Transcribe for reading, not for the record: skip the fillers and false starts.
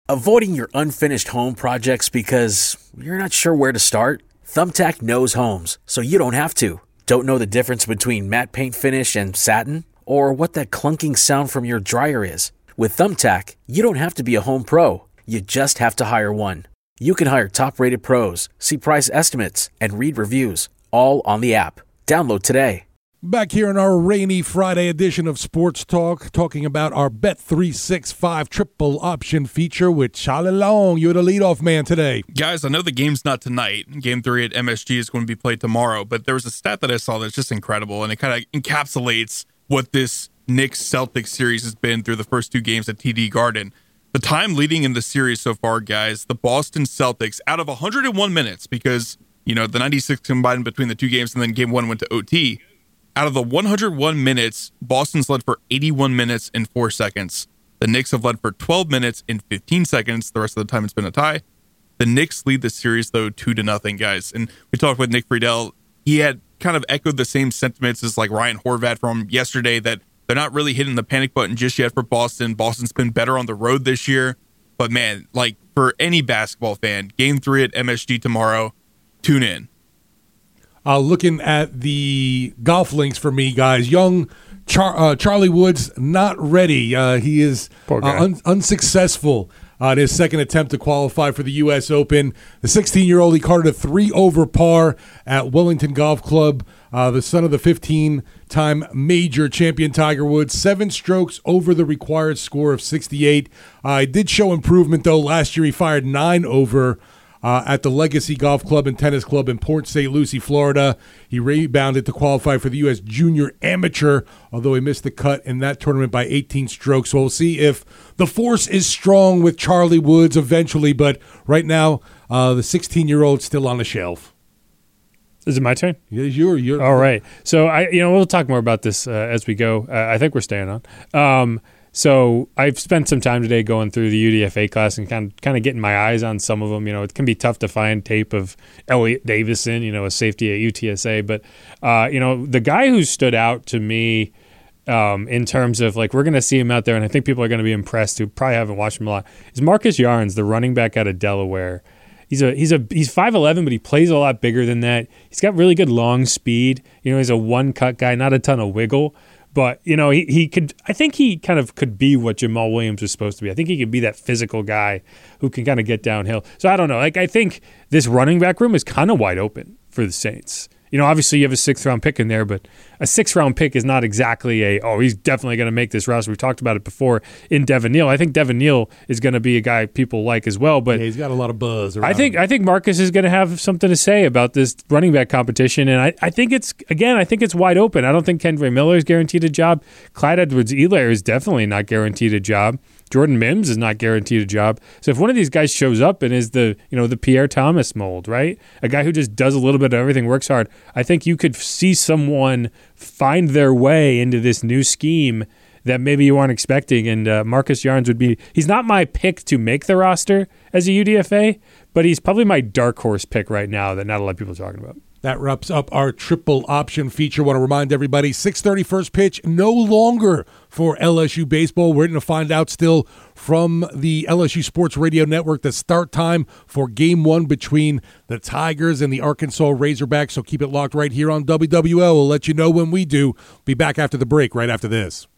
Avoiding your unfinished home projects because you're not sure where to start? Thumbtack knows homes, so you don't have to. Don't know the difference between matte paint finish and satin? Or what that clunking sound from your dryer is? With Thumbtack, you don't have to be a home pro. You just have to hire one. You can hire top-rated pros, see price estimates, and read reviews, all on the app. Download today. Back here in our rainy Friday edition of Sports Talk, talking about our Bet365 triple option feature with Charlie Long. You're the leadoff man today. Guys, I know the game's not tonight. Game 3 at MSG is going to be played tomorrow, but there was a stat that I saw that's just incredible, and it kind of encapsulates what this Knicks-Celtics series has been through the first 2 games at TD Garden. The time leading in the series so far, guys, the Boston Celtics, out of 101 minutes, because, the 96 combined between the 2 games and then game 1 went to OT, out of the 101 minutes, Boston's led for 81 minutes and 4 seconds. The Knicks have led for 12 minutes and 15 seconds. The rest of the time it's been a tie. The Knicks lead the series, though, 2-0, guys. And we talked with Nick Friedel. He had kind of echoed the same sentiments as like Ryan Horvath from yesterday, that they're not really hitting the panic button just yet for Boston. Boston's been better on the road this year. But, man, like for any basketball fan, Game 3 at MSG tomorrow, tune in. Looking at the golf links for me, guys. Young Charlie Woods not ready. He is unsuccessful in his second attempt to qualify for the U.S. Open. The 16-year-old, he carded a 3 over par at Wellington Golf Club. The son of the 15-time major champion Tiger Woods, 7 strokes over the required score of 68. He did show improvement, though. Last year he fired 9 over at the Legacy Golf Club and Tennis Club in Port St. Lucie, Florida. He rebounded to qualify for the U.S. Junior Amateur, although he missed the cut in that tournament by 18 strokes. So we'll see if the force is strong with Charlie Woods eventually, but right now, the 16-year-old's still on the shelf. Is it my turn? Yeah, you're all right. So we'll talk more about this as we go. I think we're staying on. So I've spent some time today going through the UDFA class and kind of getting my eyes on some of them. It can be tough to find tape of Elliot Davison, a safety at UTSA. But, the guy who stood out to me in terms of, like, we're going to see him out there, and I think people are going to be impressed who probably haven't watched him a lot, is Marcus Yarns, the running back out of Delaware. He's 5'11", but he plays a lot bigger than that. He's got really good long speed. He's a one-cut guy, not a ton of wiggle. But, he could – I think he kind of could be what Jamal Williams was supposed to be. I think he could be that physical guy who can kind of get downhill. So I don't know. Like, I think this running back room is kind of wide open for the Saints. Obviously you have a 6th-round pick in there, but a 6th-round pick is not exactly he's definitely going to make this roster. We've talked about it before in Devin Neal. I think Devin Neal is going to be a guy people like as well. But yeah, he's got a lot of buzz around I think Marcus is going to have something to say about this running back competition, and I think it's wide open. I don't think Kendre Miller is guaranteed a job. Clyde Edwards-Helaire is definitely not guaranteed a job. Jordan Mims is not guaranteed a job. So if one of these guys shows up and is the Pierre Thomas mold, right? A guy who just does a little bit of everything, works hard, I think you could see someone find their way into this new scheme that maybe you weren't expecting. And Marcus Yarns he's not my pick to make the roster as a UDFA, but he's probably my dark horse pick right now that not a lot of people are talking about. That wraps up our triple option feature. Want to remind everybody, 6:30 first pitch, no longer for LSU baseball. We're going to find out still from the LSU Sports Radio Network the start time for Game 1 between the Tigers and the Arkansas Razorbacks. So keep it locked right here on WWL. We'll let you know when we do. Be back after the break, right after this.